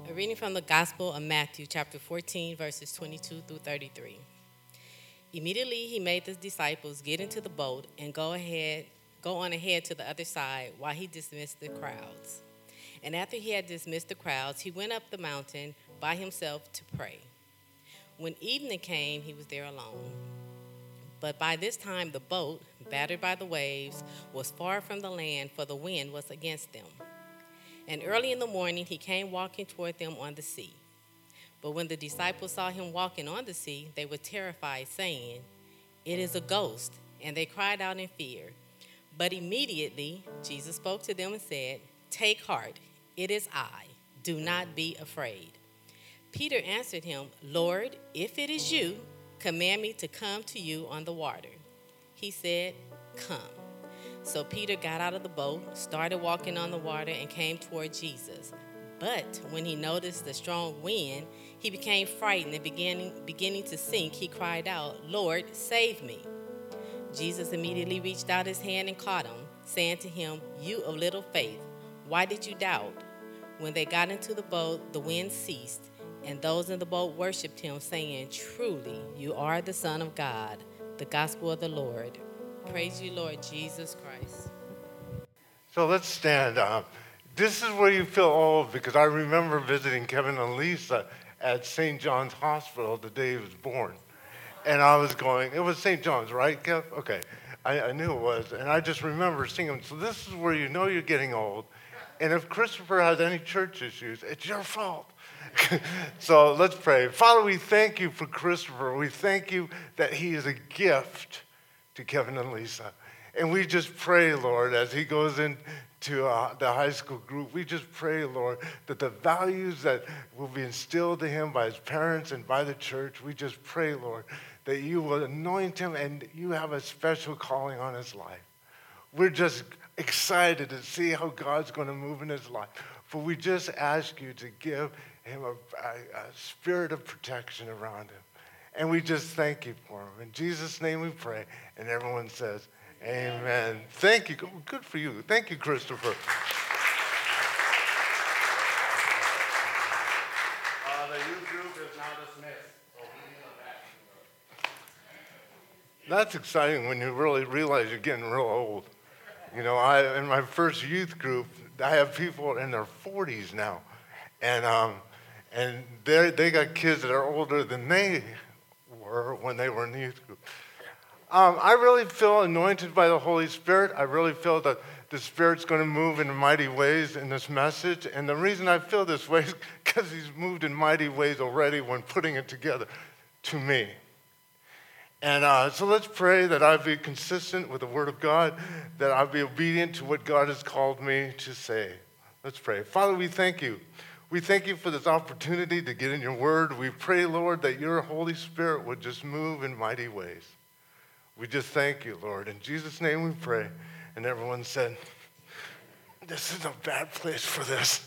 A reading from the Gospel of Matthew, chapter 14, verses 22 through 33. Immediately he made the disciples get into the boat and go on ahead to the other side while he dismissed the crowds. And after he had dismissed the crowds, he went up the mountain by himself to pray. When evening came, he was there alone. But by this time the boat, battered by the waves, was far from the land, for the wind was against them. And early in the morning he came walking toward them on the sea. But when the disciples saw him walking on the sea, they were terrified, saying, "It is a ghost," and they cried out in fear. But immediately Jesus spoke to them and said, "Take heart, it is I. Do not be afraid." Peter answered him, "Lord, if it is you, command me to come to you on the water." He said, "Come." So Peter got out of the boat, started walking on the water, and came toward Jesus. But when he noticed the strong wind, he became frightened, and beginning to sink, he cried out, "Lord, save me." Jesus immediately reached out his hand and caught him, saying to him, "You of little faith, why did you doubt?" When they got into the boat, the wind ceased, and those in the boat worshipped him, saying, "Truly, you are the Son of God." The gospel of the Lord. Praise you, Lord Jesus Christ. So let's stand up. This is where you feel old, because I remember visiting Kevin and Lisa at St. John's Hospital the day he was born. And I was going, it was St. John's, right, Kev? Okay, I knew it was. And I just remember seeing him. So this is where you know you're getting old. And if Christopher has any church issues, it's your fault. So let's pray. Father, we thank you for Christopher. We thank you that he is a gift to Kevin and Lisa. And we just pray, Lord, as he goes into the high school group, we just pray, Lord, that the values that will be instilled in him by his parents and by the church, we just pray, Lord, that you will anoint him and you have a special calling on his life. We're just excited to see how God's going to move in his life. For we just ask you to give him a spirit of protection around him. And we just thank you for him. In Jesus' name we pray. And everyone says, amen. Thank you. Good for you. Thank you, Christopher. The youth group is now dismissed. That's exciting when you really realize you're getting real old. You know, in my first youth group, I have people in their 40s now. And they got kids that are older than they were when they were in the youth group. I really feel anointed by the Holy Spirit. I really feel that the Spirit's going to move in mighty ways in this message. And the reason I feel this way is because he's moved in mighty ways already when putting it together to me. And so let's pray that I'll be consistent with the Word of God, that I'll be obedient to what God has called me to say. Let's pray. Father, we thank you. We thank you for this opportunity to get in your Word. We pray, Lord, that your Holy Spirit would just move in mighty ways. We just thank you, Lord. In Jesus' name we pray. And everyone said, this is a bad place for this.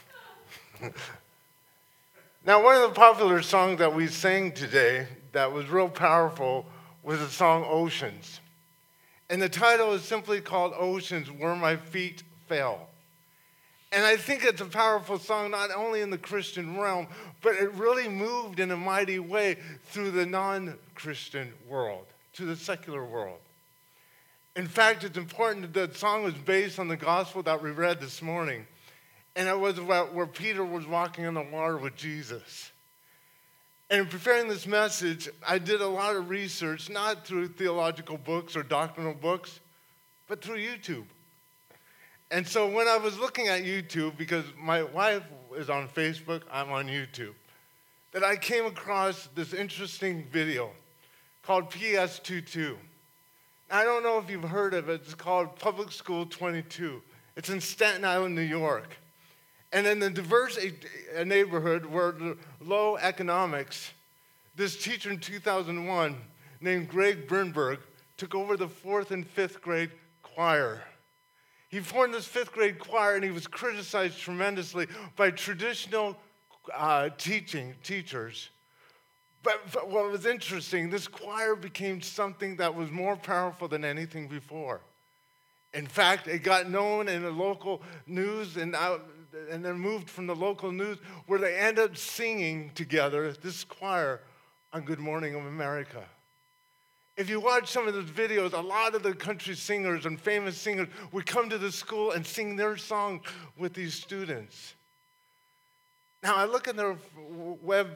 Now, one of the popular songs that we sang today that was real powerful was the song Oceans. And the title is simply called Oceans, Where My Feet Fail. And I think it's a powerful song, not only in the Christian realm, but it really moved in a mighty way through the non-Christian world, to the secular world. In fact, it's important that the song was based on the gospel that we read this morning. And it was about where Peter was walking on the water with Jesus. And in preparing this message, I did a lot of research, not through theological books or doctrinal books, but through YouTube. And so when I was looking at YouTube, because my wife is on Facebook, I'm on YouTube, that I came across this interesting video called PS22. I don't know if you've heard of it. It's called Public School 22. It's in Staten Island, New York. And in the diverse neighborhood where low economics, this teacher in 2001 named Greg Bernberg took over the 4th and 5th grade choir. He formed this 5th grade choir, and he was criticized tremendously by traditional teachers. But what was interesting, this choir became something that was more powerful than anything before. In fact, it got known in the local news, and and then moved from the local news where they end up singing together, this choir, on Good Morning America. If you watch some of those videos, a lot of the country singers and famous singers would come to the school and sing their song with these students. Now, I look in their web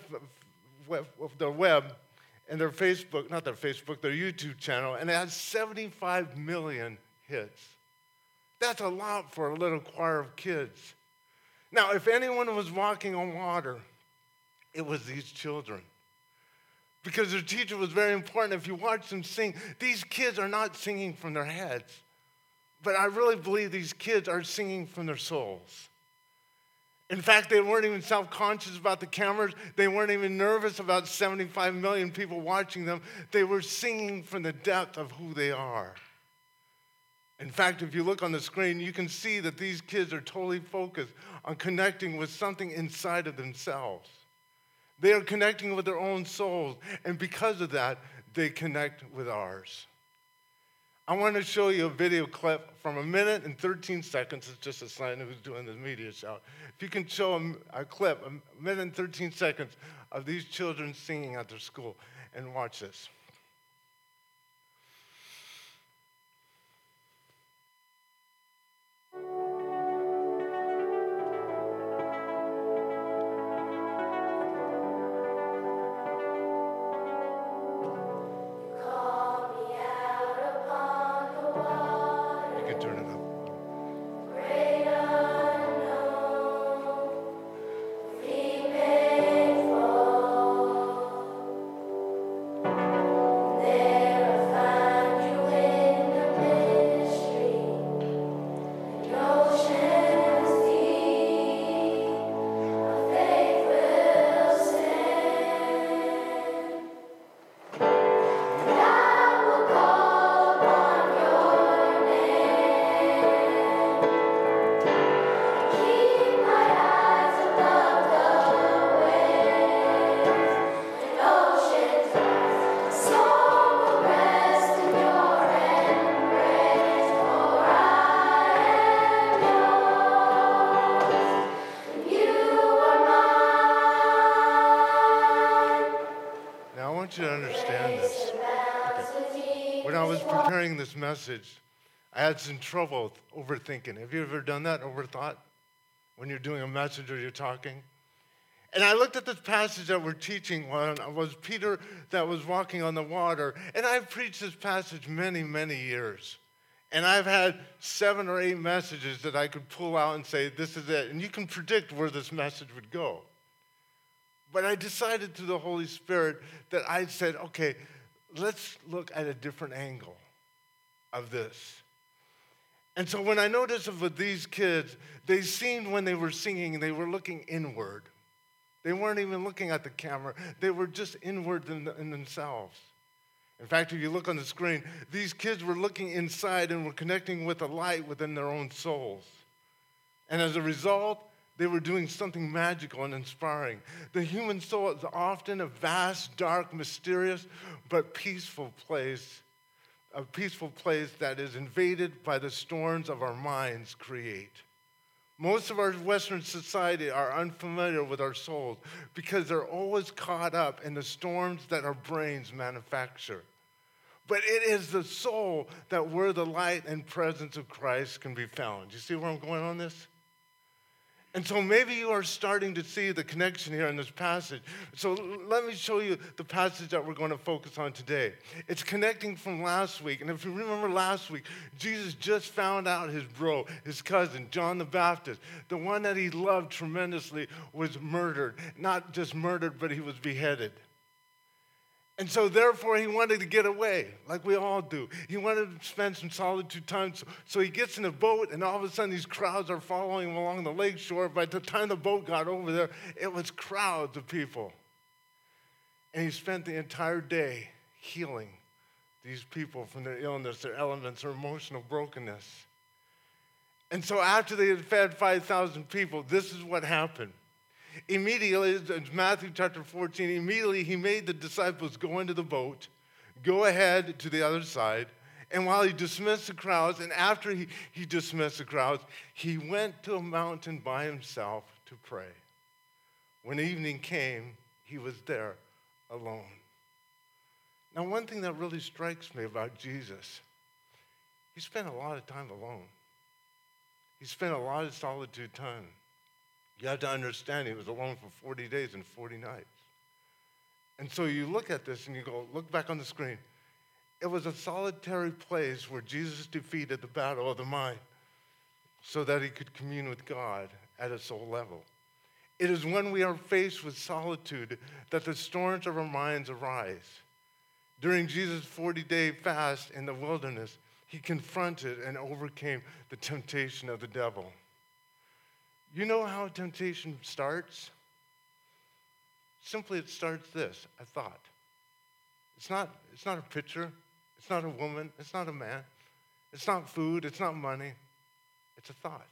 and their Facebook, not their Facebook, their YouTube channel, and it has 75 million hits. That's a lot for a little choir of kids. Now, if anyone was walking on water, it was these children. Because their teacher was very important. If you watch them sing, these kids are not singing from their heads. But I really believe these kids are singing from their souls. In fact, they weren't even self-conscious about the cameras. They weren't even nervous about 75 million people watching them. They were singing from the depth of who they are. In fact, if you look on the screen, you can see that these kids are totally focused on connecting with something inside of themselves. They are connecting with their own souls, and because of that, they connect with ours. I want to show you a video clip from 1 minute and 13 seconds. It's just a sign of who's doing the media shout. If you can show a clip, 1 minute and 13 seconds of these children singing at their school, and watch this. You to understand this. Okay. When I was preparing this message, I had some trouble overthinking. Have you ever done that, overthought, when you're doing a message or you're talking? And I looked at this passage that we're teaching on. It was Peter that was walking on the water. And I've preached this passage many, many years. And I've had 7 or 8 messages that I could pull out and say, this is it. And you can predict where this message would go. But I decided through the Holy Spirit that I said, okay, let's look at a different angle of this. And so when I noticed with these kids, they seemed when they were singing, they were looking inward. They weren't even looking at the camera. They were just inward in themselves. In fact, if you look on the screen, these kids were looking inside and were connecting with a light within their own souls. And as a result, they were doing something magical and inspiring. The human soul is often a vast, dark, mysterious, but peaceful place, a peaceful place that is invaded by the storms of our minds create. Most of our Western society are unfamiliar with our souls because they're always caught up in the storms that our brains manufacture. But it is the soul that where the light and presence of Christ can be found. You see where I'm going on this? And so maybe you are starting to see the connection here in this passage. So let me show you the passage that we're going to focus on today. It's connecting from last week. And if you remember last week, Jesus just found out his cousin, John the Baptist, the one that he loved tremendously, was murdered. Not just murdered, but he was beheaded. And so therefore he wanted to get away, like we all do. He wanted to spend some solitude time. So he gets in a boat, and all of a sudden these crowds are following him along the lake shore. By the time the boat got over there, it was crowds of people. And he spent the entire day healing these people from their illness, their elements, their emotional brokenness. And so after they had fed 5,000 people, this is what happened. Immediately, in Matthew chapter 14, immediately he made the disciples go into the boat, go ahead to the other side, And while he dismissed the crowds, and after he dismissed the crowds, he went to a mountain by himself to pray. When evening came, he was there alone. Now, one thing that really strikes me about Jesus, he spent a lot of time alone. He spent a lot of solitude time. You have to understand he was alone for 40 days and 40 nights. And so you look at this and you go, look back on the screen. It was a solitary place where Jesus defeated the battle of the mind so that he could commune with God at a soul level. It is when we are faced with solitude that the storms of our minds arise. During Jesus' 40-day fast in the wilderness, he confronted and overcame the temptation of the devil. You know how temptation starts? Simply, it starts this, a thought. It's not a picture. It's not a woman. It's not a man. It's not food. It's not money. It's a thought.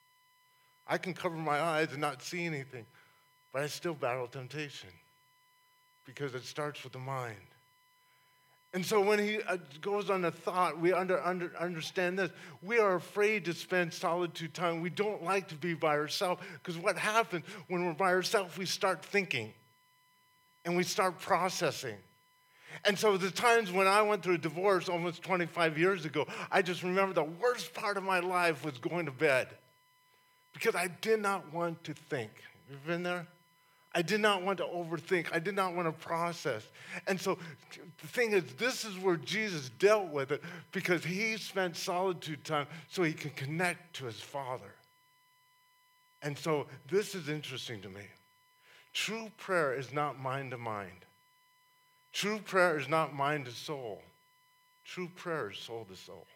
I can cover my eyes and not see anything, but I still battle temptation because it starts with the mind. And so when he goes on a thought, we understand this. We are afraid to spend solitude time. We don't like to be by ourselves because what happens when we're by ourselves, we start thinking and we start processing. And so the times when I went through a divorce almost 25 years ago, I just remember the worst part of my life was going to bed because I did not want to think. You've been there? I did not want to overthink. I did not want to process. And so the thing is, this is where Jesus dealt with it because he spent solitude time so he could connect to his Father. And so this is interesting to me. True prayer is not mind to mind. True prayer is not mind to soul. True prayer is soul to soul.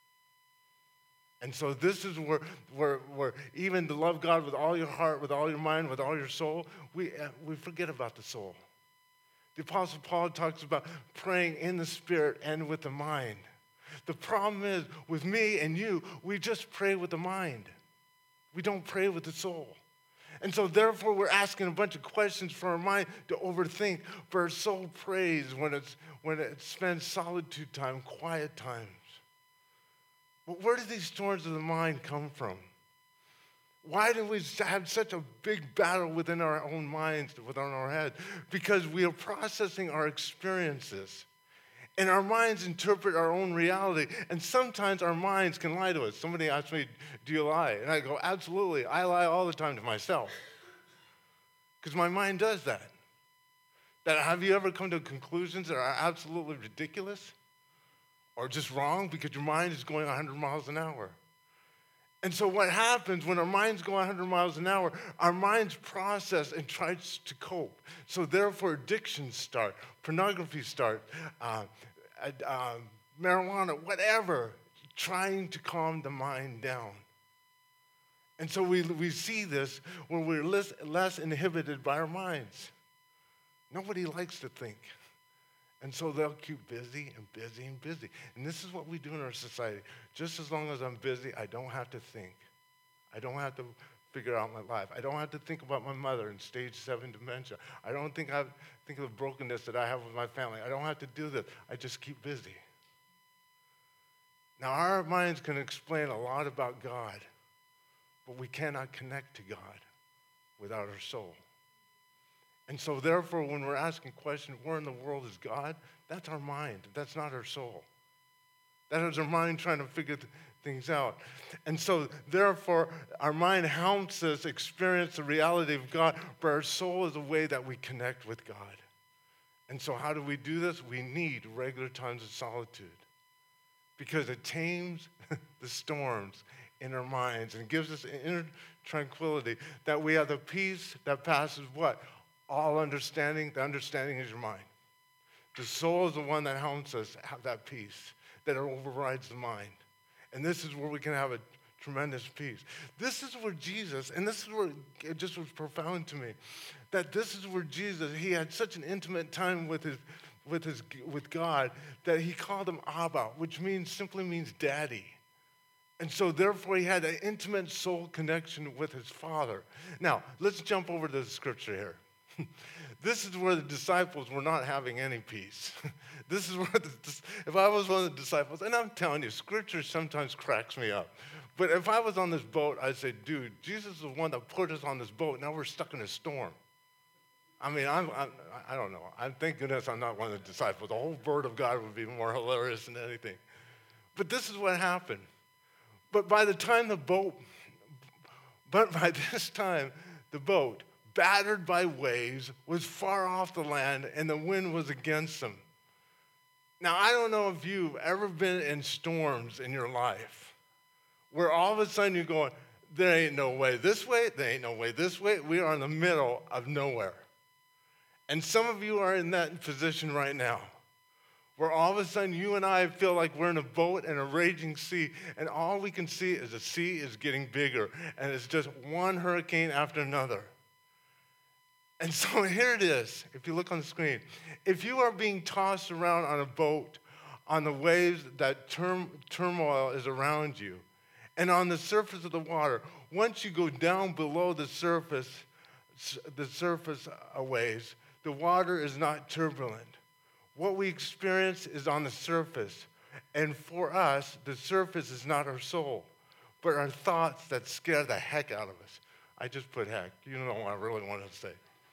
And so this is where even to love God with all your heart, with all your mind, with all your soul, we forget about the soul. The Apostle Paul talks about praying in the Spirit and with the mind. The problem is, with me and you, we just pray with the mind. We don't pray with the soul. And so therefore, we're asking a bunch of questions for our mind to overthink, but our soul prays when it spends solitude time, quiet times. But where do these storms of the mind come from? Why do we have such a big battle within our own minds, within our head? Because we are processing our experiences. And our minds interpret our own reality. And sometimes our minds can lie to us. Somebody asked me, do you lie? And I go, absolutely. I lie all the time to myself. Because my mind does that. Have you ever come to conclusions that are absolutely ridiculous? Or just wrong because your mind is going 100 miles an hour. And so what happens when our minds go 100 miles an hour, our minds process and try to cope. So therefore addictions start, pornography start, marijuana, whatever, trying to calm the mind down. And so we see this when we're less inhibited by our minds. Nobody likes to think. And so they'll keep busy and busy and busy. And this is what we do in our society. Just as long as I'm busy, I don't have to think. I don't have to figure out my life. I don't have to think about my mother in stage 7 dementia. I don't think of the brokenness that I have with my family. I don't have to do this. I just keep busy. Now, our minds can explain a lot about God, but we cannot connect to God without our soul. And so therefore, when we're asking questions, where in the world is God? That's our mind. That's not our soul. That is our mind trying to figure things out. And so therefore, our mind helps us experience the reality of God, but our soul is a way that we connect with God. And so how do we do this? We need regular times of solitude because it tames the storms in our minds and gives us an inner tranquility that we have the peace that passes what? All understanding. The understanding is your mind. The soul is the one that helps us have that peace that overrides the mind. And this is where we can have a tremendous peace. This is where Jesus, and this is where it just was profound to me, that this is where Jesus, he had such an intimate time with God that he called him Abba, which simply means daddy. And so therefore he had an intimate soul connection with his Father. Now, let's jump over to the scripture here. This is where the disciples were not having any peace. This is where, if I was one of the disciples, and I'm telling you, Scripture sometimes cracks me up. But if I was on this boat, I'd say, dude, Jesus is the one that put us on this boat. Now we're stuck in a storm. I mean, I don't know. Thank goodness I'm not one of the disciples. The whole Word of God would be more hilarious than anything. But this is what happened. But by this time, the boat, battered by waves, was far off the land, and the wind was against them. Now, I don't know if you've ever been in storms in your life, where all of a sudden you're going, there ain't no way this way, there ain't no way this way. We are in the middle of nowhere. And some of you are in that position right now, where all of a sudden you and I feel like we're in a boat in a raging sea, and all we can see is the sea is getting bigger, and it's just one hurricane after another. And so here it is, if you look on the screen. If you are being tossed around on a boat on the waves, that turmoil is around you, and on the surface of the water, once you go down below the surface waves, the water is not turbulent. What we experience is on the surface. And for us, the surface is not our soul, but our thoughts that scare the heck out of us. I just put heck. You know what I really want to say.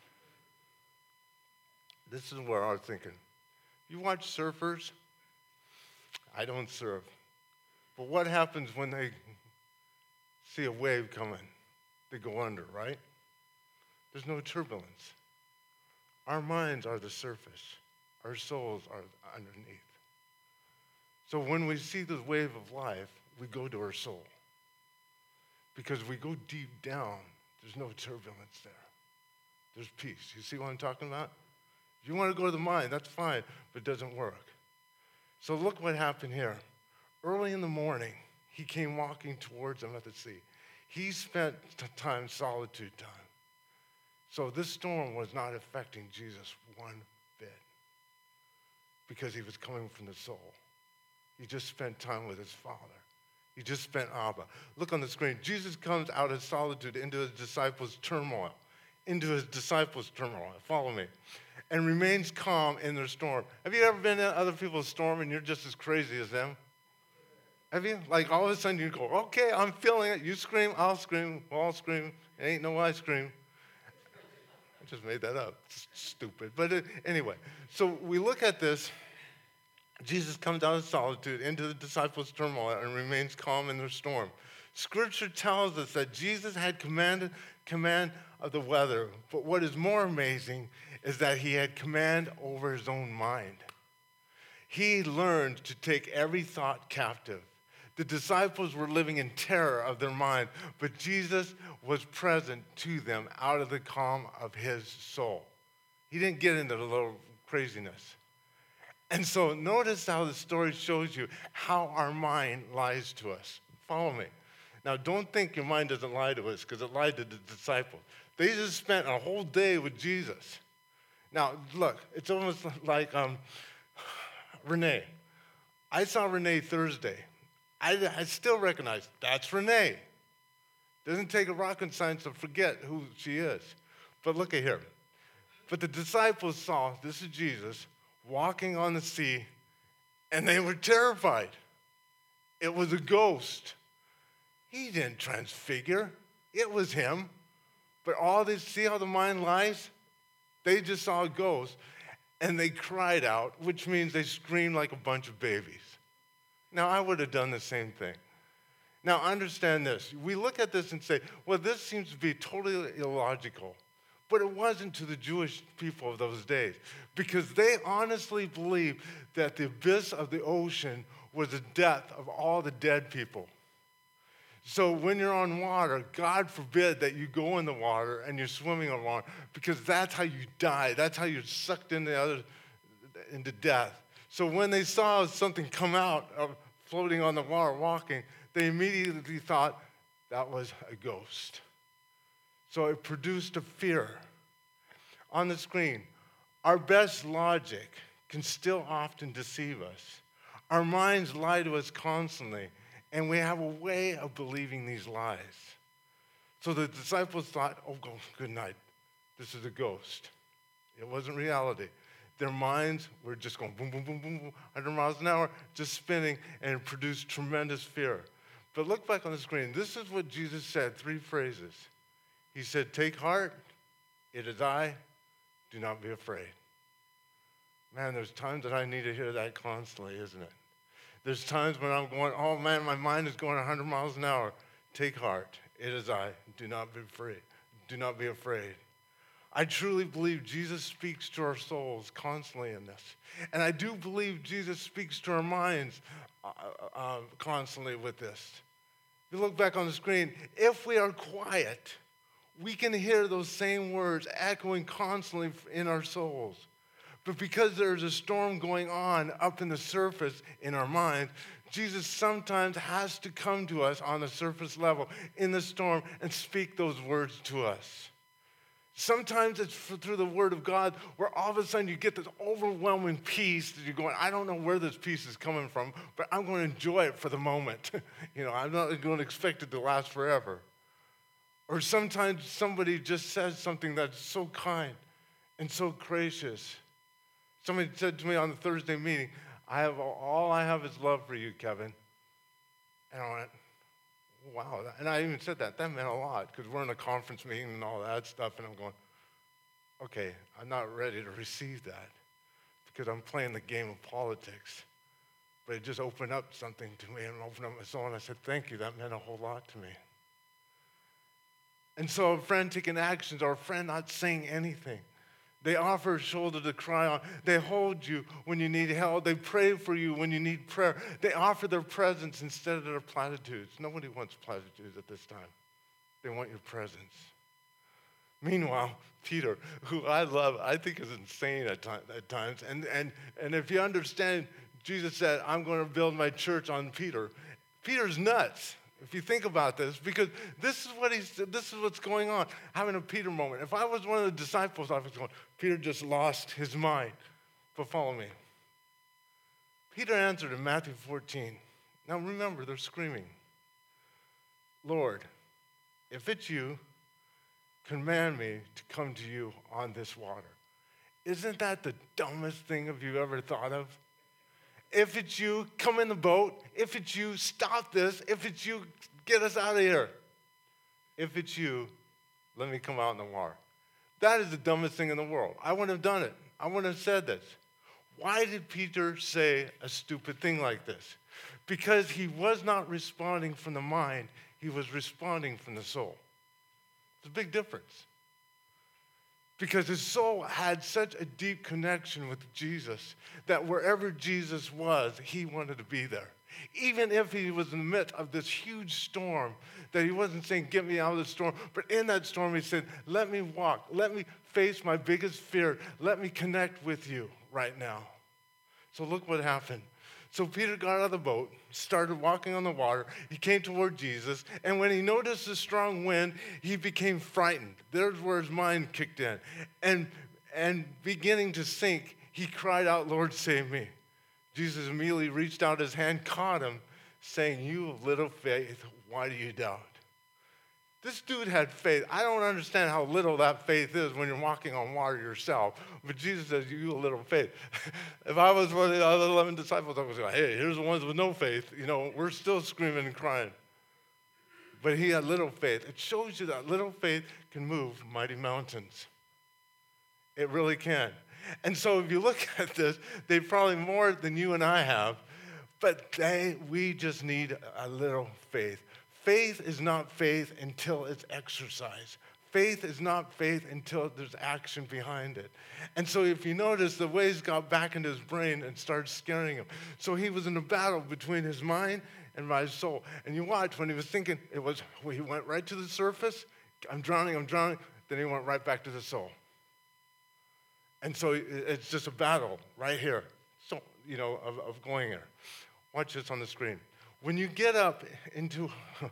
This is where I was thinking. You watch surfers? I don't surf. But what happens when they see a wave coming? They go under, right? There's no turbulence. Our minds are the surface. Our souls are underneath. So when we see the wave of life, we go to our soul. Because we go deep down, there's no turbulence there. There's peace. You see what I'm talking about? If you want to go to the mind, that's fine, but it doesn't work. So look what happened here. Early in the morning, he came walking towards them at the sea. He spent time, solitude time. So this storm was not affecting Jesus one bit because he was coming from the soul. He just spent time with his Father. He just spent Abba. Look on the screen. Jesus comes out of solitude into his disciples' turmoil. Follow me. And remains calm in their storm. Have you ever been in other people's storm and you're just as crazy as them? Have you? Like all of a sudden you go, okay, I'm feeling it. You scream, I'll scream, we'll all scream. It ain't no ice cream. I just made that up. It's stupid. But anyway, so we look at this. Jesus comes out of solitude into the disciples' turmoil and remains calm in their storm. Scripture tells us that Jesus had command of the weather, but what is more amazing is that he had command over his own mind. He learned to take every thought captive. The disciples were living in terror of their mind, but Jesus was present to them out of the calm of his soul. He didn't get into the little craziness. And so notice how the story shows you how our mind lies to us. Follow me. Now, don't think your mind doesn't lie to us because it lied to the disciples. They just spent a whole day with Jesus. Now, look, it's almost like Renee. I saw Renee Thursday. I still recognize that's Renee. Doesn't take a rocket science to forget who she is. But look at here. But the disciples saw, this is Jesus, walking on the sea, and they were terrified. It was a ghost. He didn't transfigure. It was him. But all this, see how the mind lies? They just saw a ghost, and they cried out, which means they screamed like a bunch of babies. Now, I would have done the same thing. Now, understand this. We look at this and say, well, this seems to be totally illogical. But it wasn't to the Jewish people of those days, because they honestly believed that the abyss of the ocean was the death of all the dead people. So when you're on water, God forbid that you go in the water and you're swimming on water, because that's how you die. That's how you're sucked into death. So when they saw something come out floating on the water, walking, they immediately thought that was a ghost. So it produced a fear. On the screen, our best logic can still often deceive us. Our minds lie to us constantly, and we have a way of believing these lies. So the disciples thought, oh, good night. This is a ghost. It wasn't reality. Their minds were just going boom, boom, boom, boom, boom, 100 miles an hour, just spinning, and it produced tremendous fear. But look back on the screen. This is what Jesus said, 3 phrases. He said, take heart, it is I, do not be afraid. Man, there's times that I need to hear that constantly, isn't it? There's times when I'm going, oh man, my mind is going 100 miles an hour. Take heart, it is I, do not be afraid. Do not be afraid. I truly believe Jesus speaks to our souls constantly in this. And I do believe Jesus speaks to our minds constantly with this. If you look back on the screen, if we are quiet, we can hear those same words echoing constantly in our souls. But because there's a storm going on up in the surface in our mind, Jesus sometimes has to come to us on the surface level in the storm and speak those words to us. Sometimes it's through the Word of God where all of a sudden you get this overwhelming peace that you're going, I don't know where this peace is coming from, but I'm going to enjoy it for the moment. I'm not going to expect it to last forever. Or sometimes somebody just says something that's so kind and so gracious. Somebody said to me on the Thursday meeting, all I have is love for you, Kevin. And I went, wow. And I even said that meant a lot because we're in a conference meeting and all that stuff. And I'm going, okay, I'm not ready to receive that because I'm playing the game of politics. But it just opened up something to me and opened up my soul. And I said, thank you. That meant a whole lot to me. And so a friend taking actions or a friend not saying anything. They offer a shoulder to cry on. They hold you when you need help. They pray for you when you need prayer. They offer their presence instead of their platitudes. Nobody wants platitudes at this time. They want your presence. Meanwhile, Peter, who I love, I think is insane at times. And if you understand, Jesus said, I'm going to build my church on Peter. Peter's nuts. If you think about this, because this is what's going on, having a Peter moment. If I was one of the disciples, I was going, Peter just lost his mind. But follow me. Peter answered in Matthew 14. Now remember, they're screaming, Lord, if it's you, command me to come to you on this water. Isn't that the dumbest thing you've ever thought of? If it's you, come in the boat. If it's you, stop this. If it's you, get us out of here. If it's you, let me come out in the water. That is the dumbest thing in the world. I wouldn't have done it. I wouldn't have said this. Why did Peter say a stupid thing like this? Because he was not responding from the mind. He was responding from the soul. It's a big difference. Because his soul had such a deep connection with Jesus that wherever Jesus was, he wanted to be there. Even if he was in the midst of this huge storm, that he wasn't saying, get me out of the storm, but in that storm he said, let me walk, let me face my biggest fear, let me connect with you right now. So look what happened. So Peter got out of the boat, started walking on the water. He came toward Jesus, and when he noticed the strong wind, he became frightened. There's where his mind kicked in. And beginning to sink, he cried out, Lord, save me. Jesus immediately reached out his hand, caught him, saying, you of little faith, why do you doubt? This dude had faith. I don't understand how little that faith is when you're walking on water yourself. But Jesus says, you a little faith. If I was one of the other 11 disciples, I was like, hey, here's the ones with no faith. We're still screaming and crying. But he had little faith. It shows you that little faith can move mighty mountains. It really can. And so if you look at this, they probably more than you and I have. But we just need a little faith. Faith is not faith until it's exercised. Faith is not faith until there's action behind it. And so if you notice, the waves got back into his brain and started scaring him. So he was in a battle between his mind and my soul. And you watch, when he was thinking, he went right to the surface, I'm drowning, then he went right back to the soul. And so it's just a battle right here, so of going there. Watch this on the screen. When we get up into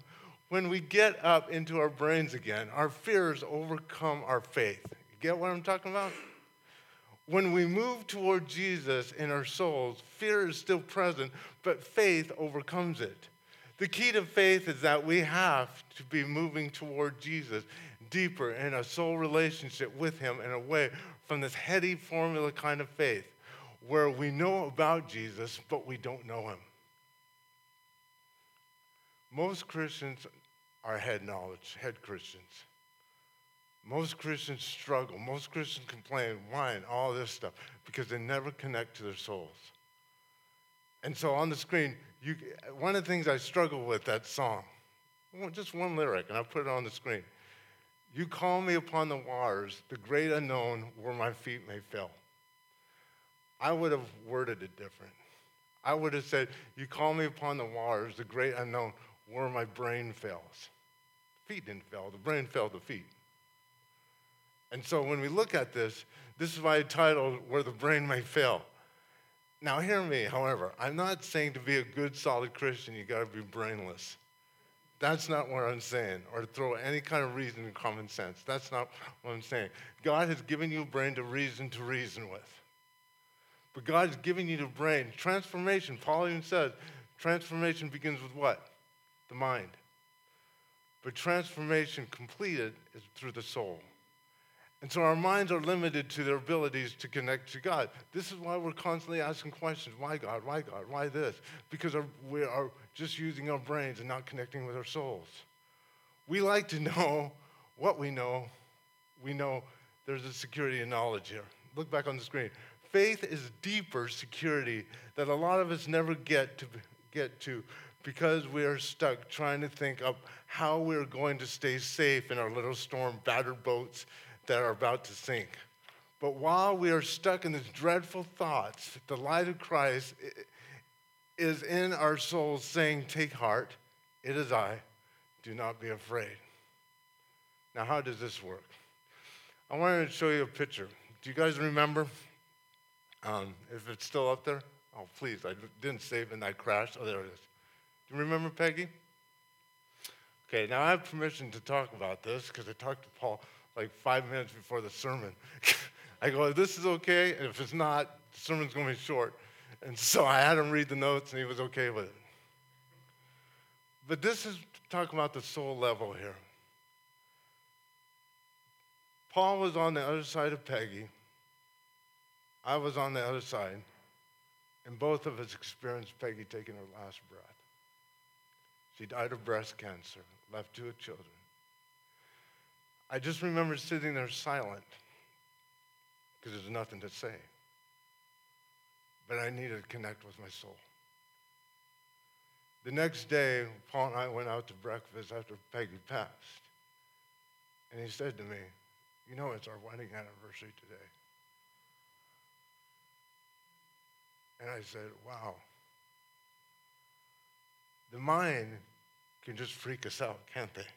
our brains again, our fears overcome our faith. You get what I'm talking about? When we move toward Jesus in our souls, fear is still present, but faith overcomes it. The key to faith is that we have to be moving toward Jesus deeper in a soul relationship with him and away from this heady formula kind of faith where we know about Jesus, but we don't know him. Most Christians are head Christians. Most Christians struggle. Most Christians complain, whine, all this stuff, because they never connect to their souls. And so on the screen, one of the things I struggle with that song, just one lyric, and I put it on the screen. You call me upon the waters, the great unknown, where my feet may fail. I would have worded it different. I would have said, you call me upon the waters, the great unknown, where my brain fails. Feet didn't fail, the brain failed the feet. And so when we look at this is why I titled, Where the Brain May Fail. Now hear me, however, I'm not saying to be a good, solid Christian, you gotta be brainless. That's not what I'm saying, or throw any kind of reason in common sense. That's not what I'm saying. God has given you a brain to reason with. But God has given you the brain. Transformation, Paul even says, transformation begins with what? The mind. But transformation completed is through the soul. And so our minds are limited to their abilities to connect to God. This is why we're constantly asking questions. Why God? Why God? Why this? Because we are just using our brains and not connecting with our souls. We like to know what we know. We know there's a security in knowledge here. Look back on the screen. Faith is deeper security that a lot of us never get to because we are stuck trying to think of how we're going to stay safe in our little storm, battered boats that are about to sink. But while we are stuck in these dreadful thoughts, the light of Christ is in our souls saying, take heart, it is I, do not be afraid. Now, how does this work? I wanted to show you a picture. Do you guys remember? If it's still up there? Oh, please, I didn't save it and I crashed. Oh, there it is. Do you remember Peggy? Okay, now I have permission to talk about this because I talked to Paul like 5 minutes before the sermon. I go, if this is okay, and if it's not, the sermon's going to be short. And so I had him read the notes, and he was okay with it. But this is talking about the soul level here. Paul was on the other side of Peggy. I was on the other side. And both of us experienced Peggy taking her last breath. She died of breast cancer, left two children. I just remember sitting there silent because there's nothing to say. But I needed to connect with my soul. The next day, Paul and I went out to breakfast after Peggy passed. And he said to me, you know, it's our wedding anniversary today. And I said, wow. The mind can just freak us out, can't they?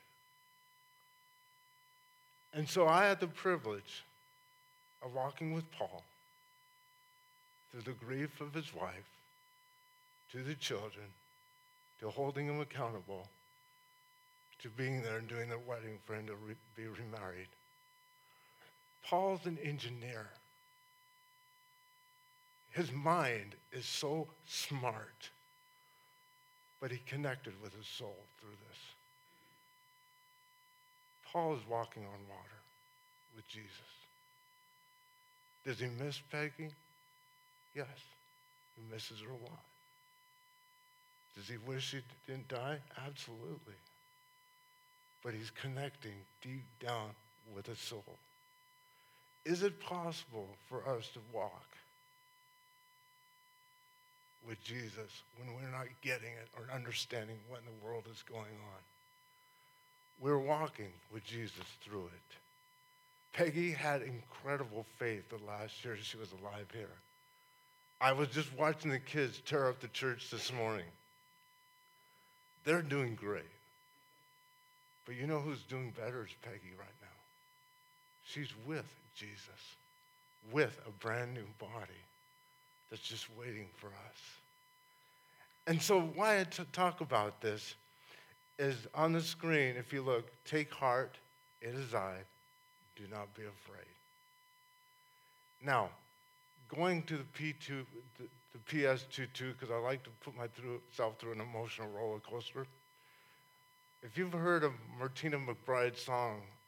And so I had the privilege of walking with Paul through the grief of his wife, to the children, to holding him accountable, to being there and doing the wedding for him to be remarried. Paul's an engineer. His mind is so smart, but he connected with his soul through this. Paul is walking on water with Jesus. Does he miss Peggy? Yes, he misses her a lot. Does he wish he didn't die? Absolutely. But he's connecting deep down with his soul. Is it possible for us to walk with Jesus when we're not getting it or understanding what in the world is going on? We're walking with Jesus through it. Peggy had incredible faith the last year she was alive here. I was just watching the kids tear up the church this morning. They're doing great. But you know who's doing better is Peggy right now. She's with Jesus, with a brand new body that's just waiting for us. And so why I talk about this is on the screen, if you look, take heart, it is I, do not be afraid. Now, going to the P2, the PS22, because I like to put myself through an emotional roller coaster. If you've heard of Martina McBride's song,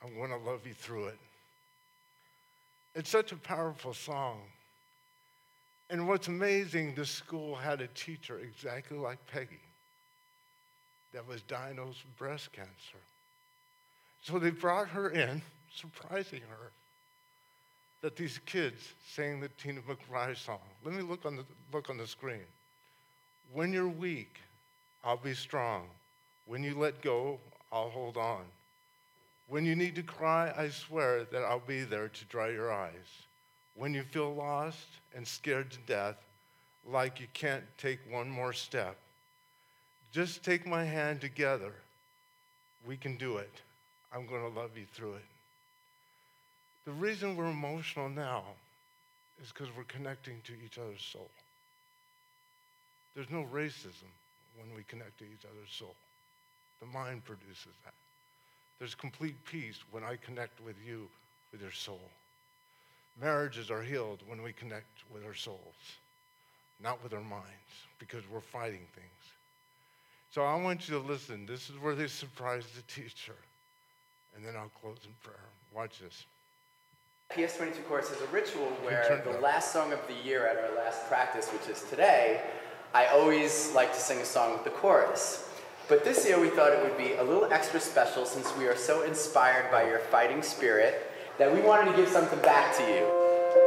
I'm going to love you through it. It's such a powerful song. And what's amazing, the school had a teacher exactly like Peggy that was diagnosed with breast cancer. So they brought her in, surprising her, that these kids sang the Tina McBride song. Let me look on the screen. When you're weak, I'll be strong. When you let go, I'll hold on. When you need to cry, I swear that I'll be there to dry your eyes. When you feel lost and scared to death, like you can't take one more step, just take my hand together. We can do it. I'm going to love you through it. The reason we're emotional now is because we're connecting to each other's soul. There's no racism when we connect to each other's soul. The mind produces that. There's complete peace when I connect with you, with your soul. Marriages are healed when we connect with our souls, not with our minds, because we're fighting things. So I want you to listen. This is where they surprise the teacher. And then I'll close in prayer. Watch this. PS22 Chorus is a ritual where the last song of the year at our last practice, which is today, I always like to sing a song with the chorus. But this year we thought it would be a little extra special since we are so inspired by your fighting spirit that we wanted to give something back to you.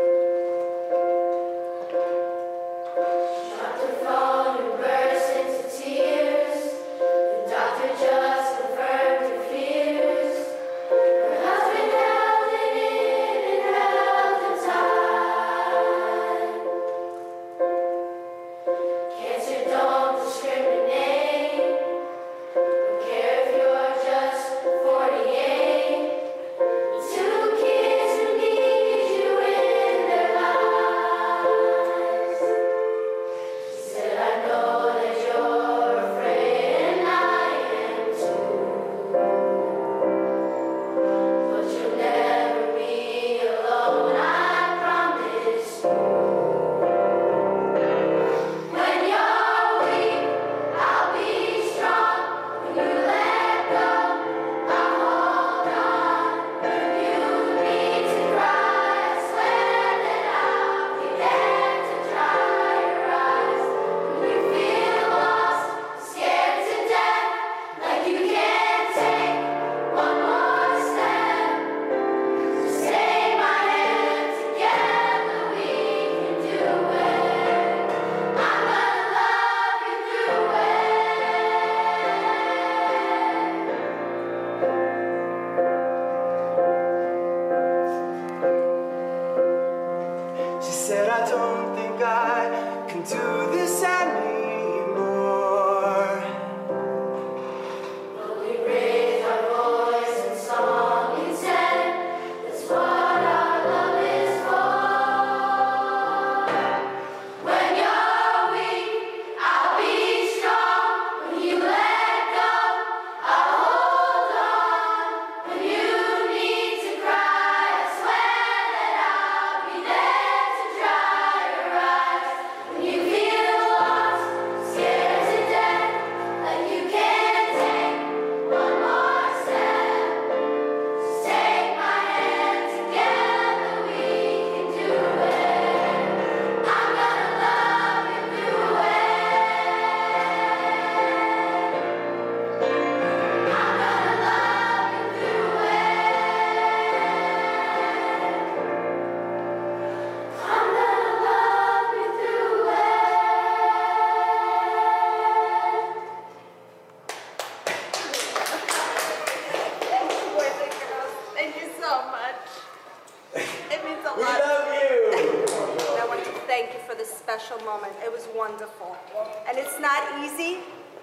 Moment. It was wonderful. And it's not easy.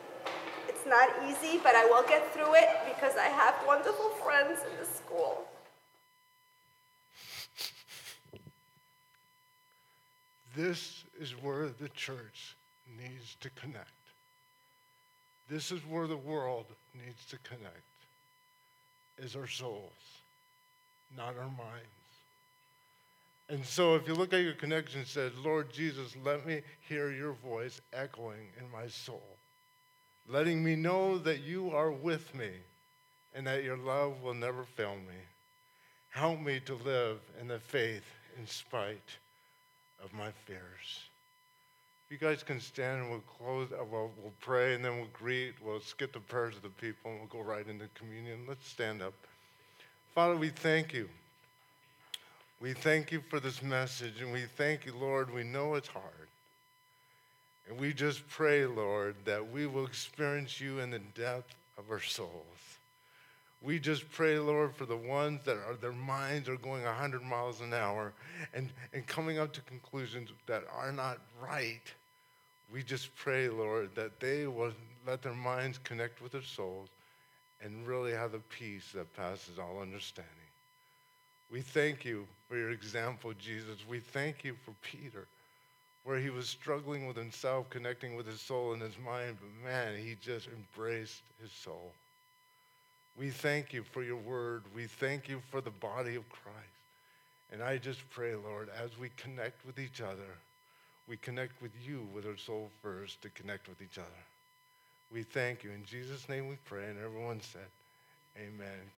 It's not easy, but I will get through it because I have wonderful friends in the school. This is where the church needs to connect. This is where the world needs to connect, is our souls, not our minds. And so if you look at your connection, it says, Lord Jesus, let me hear your voice echoing in my soul, letting me know that you are with me and that your love will never fail me. Help me to live in the faith in spite of my fears. You guys can stand and we'll close, we'll pray and then we'll greet, we'll skip the prayers of the people and we'll go right into communion. Let's stand up. Father, we thank you. We thank you for this message and we thank you, Lord. We know it's hard. And we just pray, Lord, that we will experience you in the depth of our souls. We just pray, Lord, for the ones that their minds are going 100 miles an hour and coming up to conclusions that are not right. We just pray, Lord, that they will let their minds connect with their souls and really have the peace that passes all understanding. We thank you for your example, Jesus. We thank you for Peter, where he was struggling with himself, connecting with his soul and his mind, but man, he just embraced his soul. We thank you for your word. We thank you for the body of Christ. And I just pray, Lord, as we connect with each other, we connect with you with our soul first to connect with each other. We thank you. In Jesus' name we pray, and everyone said, amen.